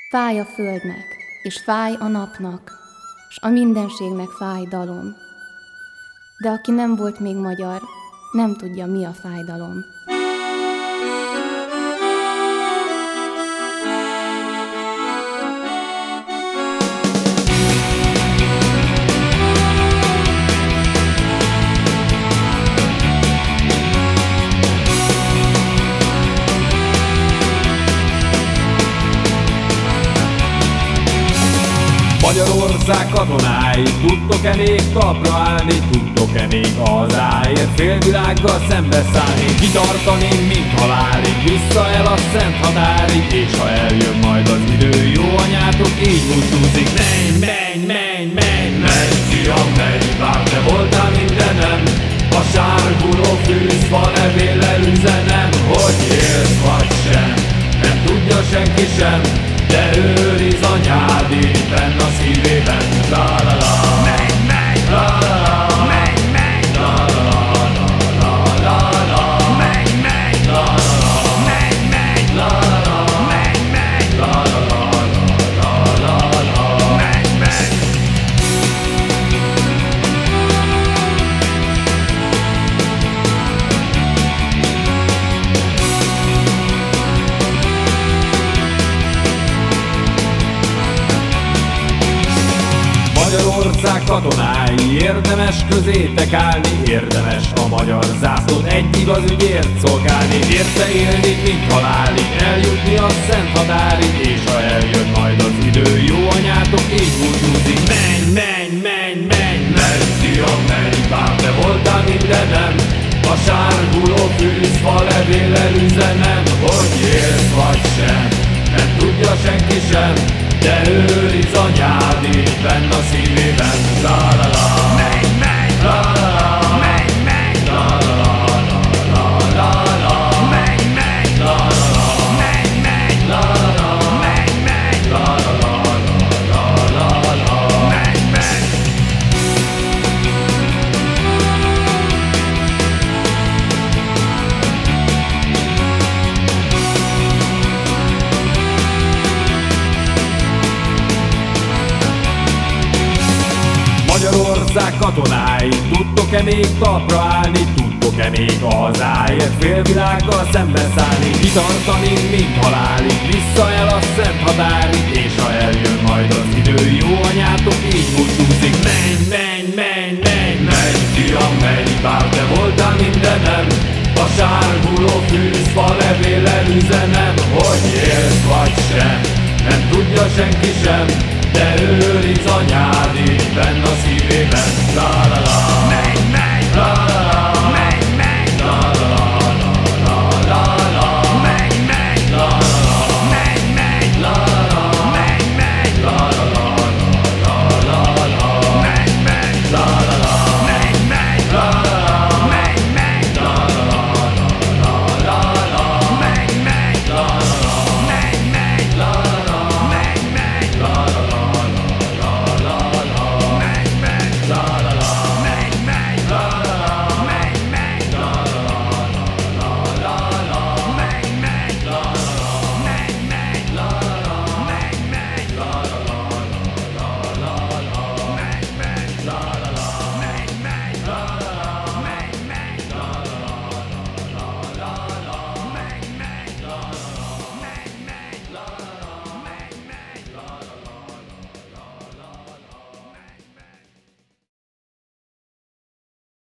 Fáj a földnek, és fáj a napnak, s a mindenségnek fáj dalom. De aki nem volt még magyar, nem tudja, mi a fájdalom. Magyarország katonái, tudtok-e még talpra állni, tudtok-e még hazáért félvilággal szembeszállni, kitartani, mint halálig, vissza el a szent határig, és ha eljön majd az idő, jó anyátok így búcsúzik. Menj, menj, menj, menj, menj, fiam, menj, bár te voltál mindenem, a sárguló fűzfa levéllel üzenem, hogy élsz vagy sem, nem tudja senki sem, de őriz anyád itt benn a szívében. La la la, menj, menj, la la la, menj, menj, la la la, la la la, menj, menj, la la la, menj, menj, la la la, menj, menj, la la la, menj, menj. Magyarország katonái, érdemes közétek állni, érdemes a magyar zászlót egy igaz ügyért szolgálni, érte élni, mint halálig, eljutni a szent határig, és ha eljön majd az idő, jó anyátok így búcsúzik. Menj, menj, menj, menj, menj, fiam, menj, bár te voltál mindenem, a sárguló fűzfa levéllel üzenem, hogy élsz vagy sem, nem tudja senki sem, de őriz anyád itt benn a szívében. La la la, menj, menj, la la la, menj, menj, la la la, la la, menj, menj, la la, menj, menj, la la, menj, menj, la la, menj, menj. Magyarország katonái, tudtok-e még talpra állni, tudtok-e még a hazáért félvilággal szembeszállni, kitartani, mint halálig, vissza el a szent határig, és ha eljön majd az idő, jó anyátok így búcsúzik. Menj, menj, menj, menj, menj, fiam, menj, bár te voltál mindenem, a sárguló fűzfa levéllel üzenem, hogy élsz vagy sem, nem tudja senki sem, de őriz anyád itt benn a szívében. La la la.